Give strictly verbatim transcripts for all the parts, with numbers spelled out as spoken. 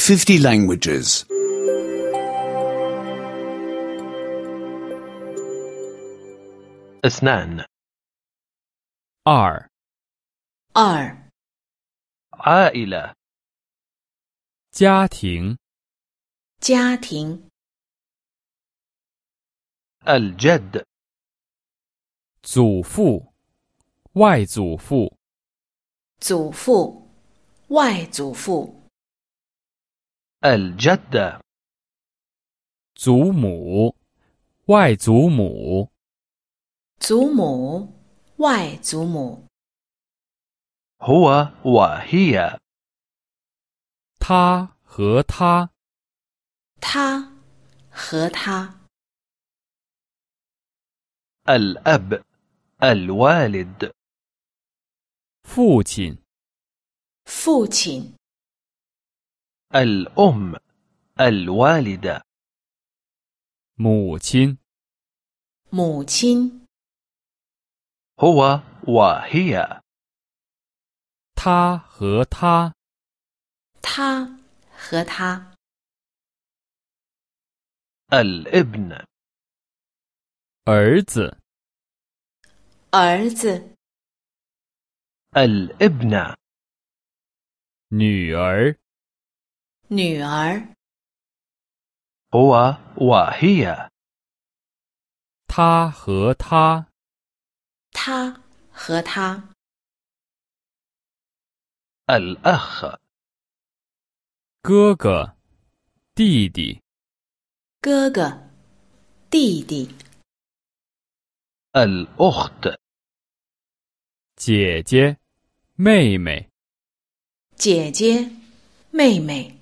fifty languages. اثنان. 二二 عائلة. 家庭家庭 الجد. 祖父外祖父祖父外祖父 الجدة. 祖母外祖母祖母外祖母 هو وهي. 他和他他和他 الأب. الوالد. 父亲父亲 الأم. الوالدة. 母亲母亲 هو وهي. 他和他他和他 الابن. 儿子儿子 الابنة. 女儿女儿 هو وهي. 他和他他和他 الأخ. 哥哥弟弟哥哥弟弟 الأخت. 姐姐妹妹姐姐妹妹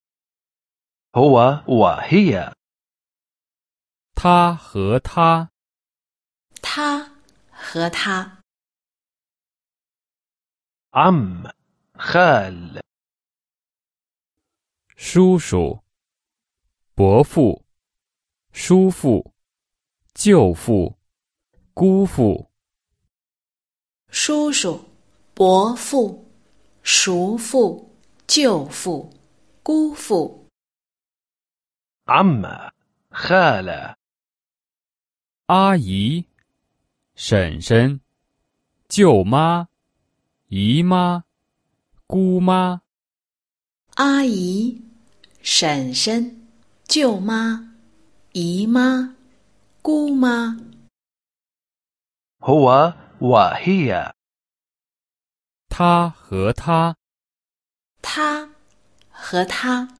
هو وهي. 他和他他和他 عم. خال. 叔叔伯父叔父舅父姑父叔叔伯父叔父舅父姑父 عمة. خالة. 阿姨婶婶舅妈姨妈姑妈阿姨婶婶舅妈姨妈姑妈 هو وهي. 他和他他和他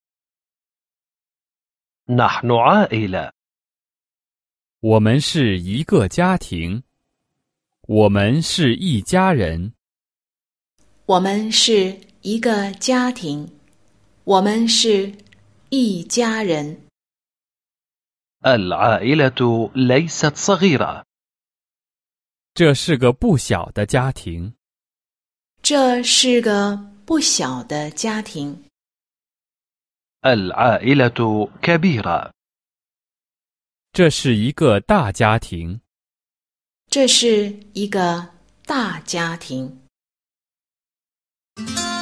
نحن عائلة. 我们是一个家庭，我们是一家人。 我们是一个家庭，我们是一家人。 العائلة ليست صغيرة. 这是个不小的家庭。 这是个不小的家庭。 العائلة كبيرة. 这是一个大家庭。 这是一个大家庭。